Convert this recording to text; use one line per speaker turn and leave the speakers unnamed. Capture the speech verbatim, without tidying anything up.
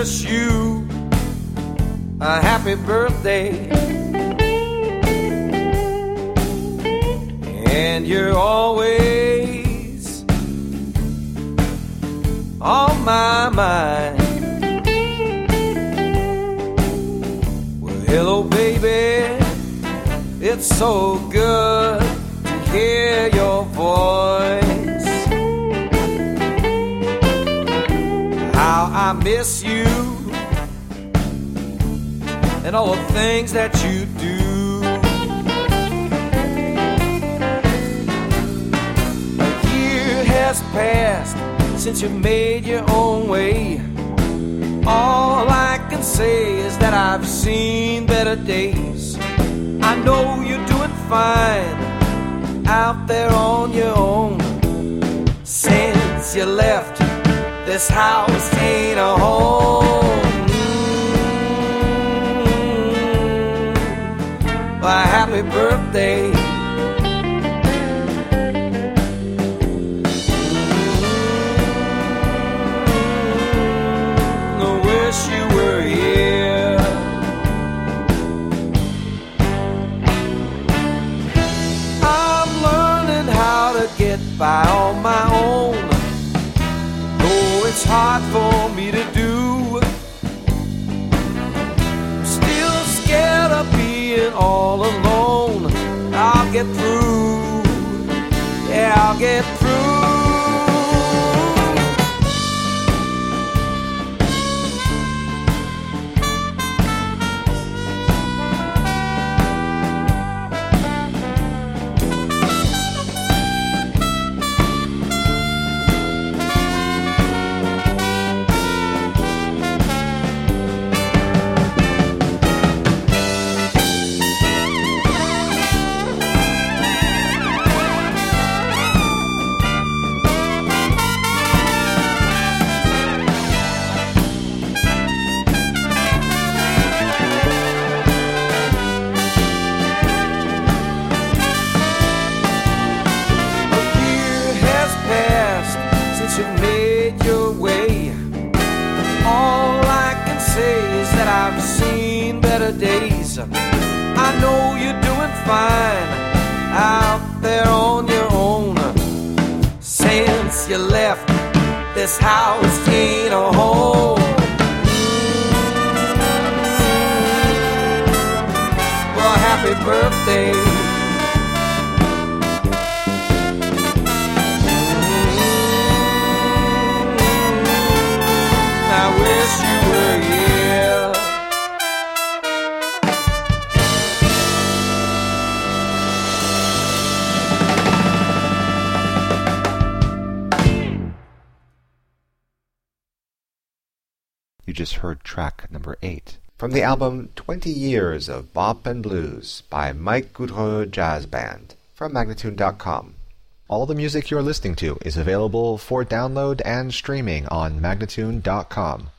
wish you a happy birthday. And you're always on my mind. Well, hello, baby. It's so good to hear your voice. How I miss you and all the things that you do. A year has passed since you've made your own way. All I can say is that I've seen better days. I know you're doing fine out there on your own. Since you left, this house ain't a home. Mm-hmm. Well, happy birthday. Mm-hmm. I wish you were here. I'm learning how to get by on my own. It's hard for me to do. I'm still scared of being all alone. I'll get through. Yeah, I'll get through. Days. I know you're doing fine out there on your own. Since you left, this house ain't a home. Well, happy birthday. I wish you were here.
You just heard track number eight from the album twenty years of Bop and Blues by Mike Goudreau Jazz Band from Magnatune dot com. All the music you're listening to is available for download and streaming on Magnatune dot com.